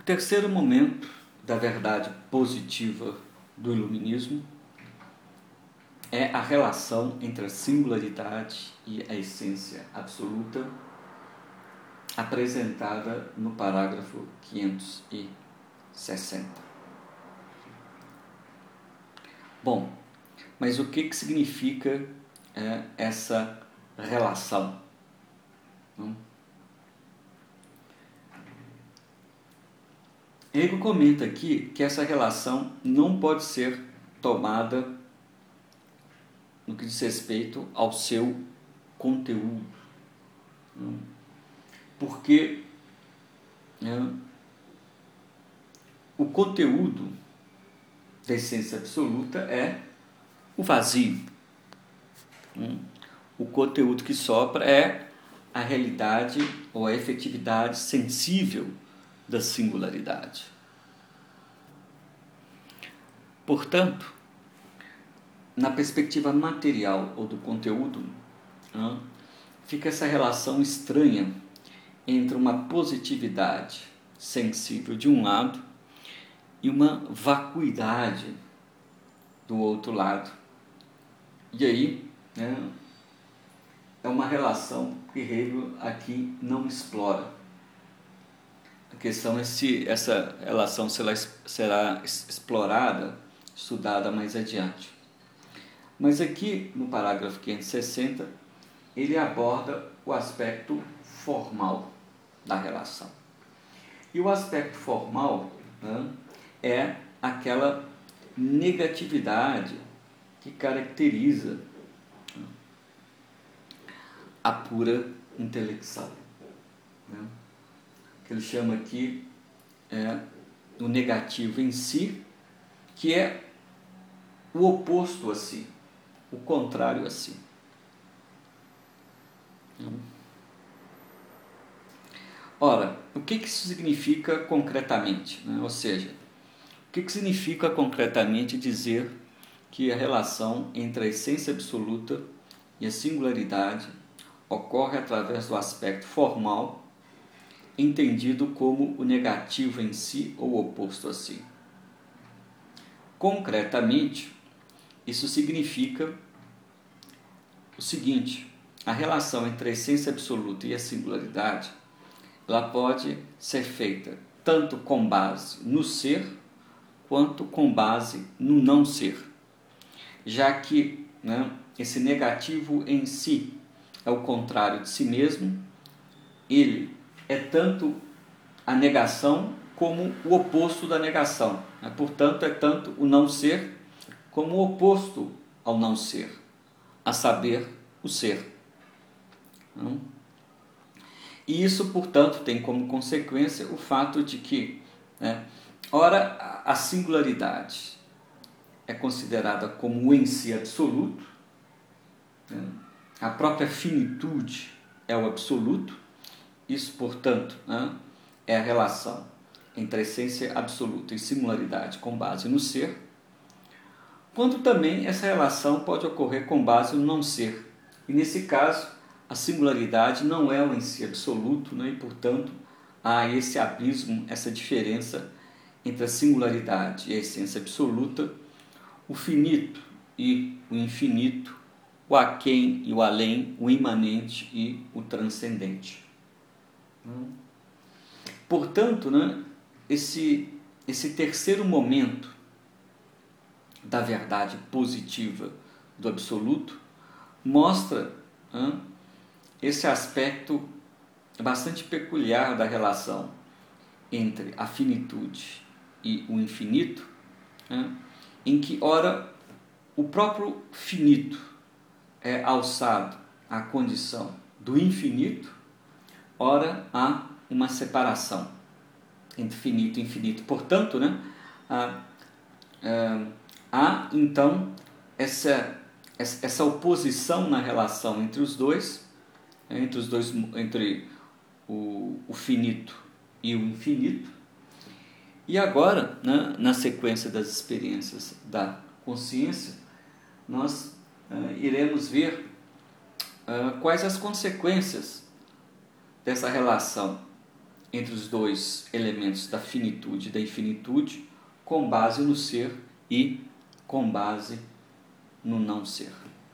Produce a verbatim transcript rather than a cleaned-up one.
terceiro momento da verdade positiva do iluminismo é a relação entre a singularidade e a essência absoluta, apresentada no parágrafo quinhentos e sessenta. Bom, mas o que, que significa é, essa relação? Não? Hegel comenta aqui que essa relação não pode ser tomada no que diz respeito ao seu conteúdo, não? Porque né, o conteúdo da essência absoluta é o vazio. Não? O conteúdo que sopra é a realidade ou a efetividade sensível da singularidade. Portanto, na perspectiva material ou do conteúdo, né, fica essa relação estranha entre uma positividade sensível de um lado e uma vacuidade do outro lado. E aí, né, é uma relação que Hegel aqui não explora. A questão é se essa relação será, será explorada, estudada mais adiante. Mas aqui, no parágrafo quinhentos e sessenta, ele aborda o aspecto formal da relação. E o aspecto formal, né, é aquela negatividade que caracteriza a pura intelecção, né? Que ele chama aqui é, o negativo em si, que é o oposto a si, o contrário a si. Ora, o que isso significa concretamente? Né? Ou seja, o que significa concretamente dizer que a relação entre a essência absoluta e a singularidade ocorre através do aspecto formal, entendido como o negativo em si ou oposto a si? Concretamente, isso significa o seguinte: a relação entre a essência absoluta e a singularidade, ela pode ser feita tanto com base no ser, quanto com base no não ser, já que né, esse negativo em si é o contrário de si mesmo, ele é tanto a negação como o oposto da negação, né? Portanto, é tanto o não ser como o oposto ao não ser, a saber, o ser. Não? E isso, portanto, tem como consequência o fato de que, né, ora, a singularidade é considerada como o em si absoluto, né? A própria finitude é o absoluto. Isso, portanto, né, é a relação entre a essência absoluta e singularidade com base no ser, quando também essa relação pode ocorrer com base no não ser. E nesse caso, a singularidade não é o em si absoluto, né, e, portanto, há esse abismo, essa diferença entre a singularidade e a essência absoluta, o finito e o infinito, o aquém e o além, o imanente e o transcendente. Portanto, né, esse, esse terceiro momento da verdade positiva do absoluto mostra né, esse aspecto bastante peculiar da relação entre a finitude e o infinito, né, em que, ora, o próprio finito é alçado à condição do infinito, ora, há uma separação entre finito e infinito. Portanto, né, há, há então essa, essa oposição na relação entre os dois, entre, os dois, entre o, o finito e o infinito. E agora, né, na sequência das experiências da consciência, nós uh, iremos ver uh, quais as consequências dessa relação entre os dois elementos da finitude e da infinitude, com base no ser e com base no não ser.